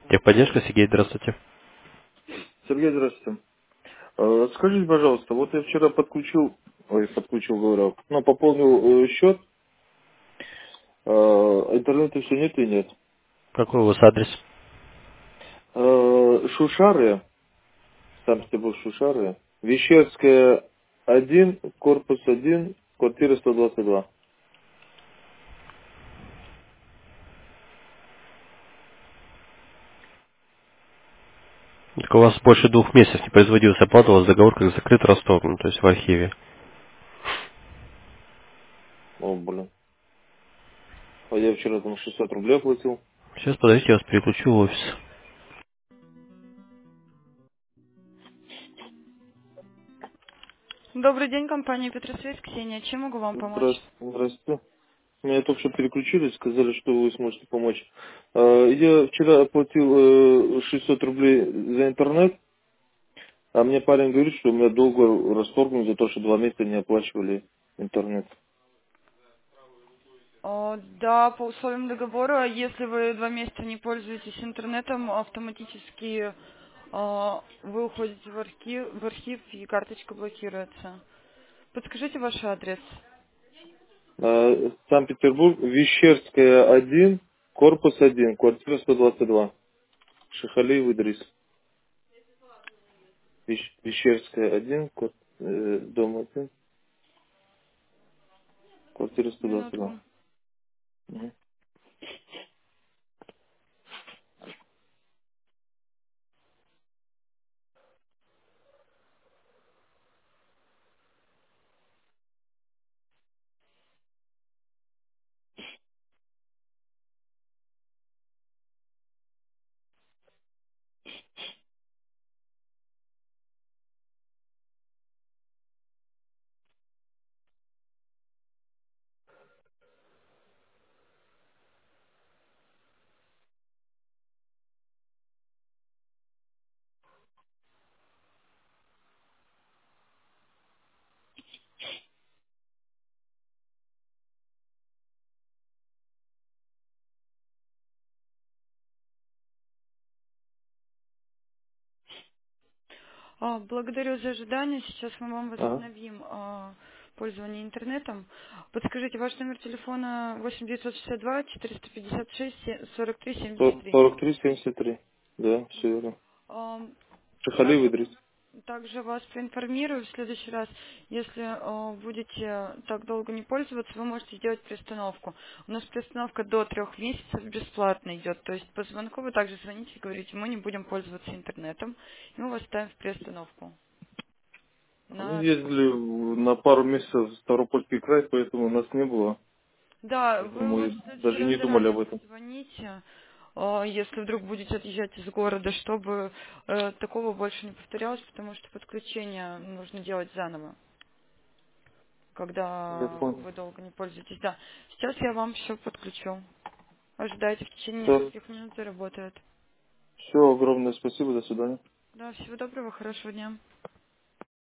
Техподдержка, Сергей, здравствуйте. Сергей, здравствуйте. Скажите, пожалуйста, вот я вчера говорю, ну, пополнил счет, интернета все нет и нет. Какой у вас адрес? Шушары, Санкт-Петербург Шушары, Вещерская 1, корпус 1, квартира 122. Так у вас больше 2 месяцев не производилась оплата, у вас договор как закрыт, расторгнут, то есть в архиве. О, блин. А я вчера там 600 рублей оплатил. Сейчас, подождите, я вас переключу в офис. Добрый день, компания Петросвязь, Ксения. Чем могу вам помочь? Здравствуйте. Меня только что переключили, сказали, что вы сможете помочь. Я вчера оплатил 600 рублей за интернет. А мне парень говорит, что у меня долго расторгнут за то, что 2 месяца не оплачивали интернет. Да, по условиям договора, если вы 2 месяца не пользуетесь интернетом, автоматически вы уходите в архив и карточка блокируется. Подскажите ваш адрес. Санкт-Петербург, Вещерская 1, корпус 1, квартира 122. Шихалиев Идрис. Вещерская 1, дом 1, квартира 122. Минутку. Мгм. Благодарю за ожидание. Сейчас мы вам Ага. возобновим пользование интернетом. Подскажите, ваш номер телефона 8 962 456 43 73. 43-73. Да, все верно. Шихалиев Также, Идрис. также вас проинформирую в следующий раз, если будете так долго не пользоваться, вы можете сделать приостановку. У нас приостановка до 3 месяцев бесплатно идет, то есть по звонку вы также звоните и говорите, мы не будем пользоваться интернетом, и мы вас ставим в приостановку. Мы На... ездили на пару месяцев в Ставропольский край, поэтому у нас не было. Да, вы Поэтому мы можете в следующий даже раз не думали заранее об этом. позвонить, если вдруг будете отъезжать из города, чтобы такого больше не повторялось, потому что подключение нужно делать заново, Я когда понял. вы долго не пользуетесь. Да, сейчас я вам все подключу. Ожидайте, в течение Все, нескольких минут заработает. все, огромное спасибо, до свидания. Да, всего доброго, хорошего дня.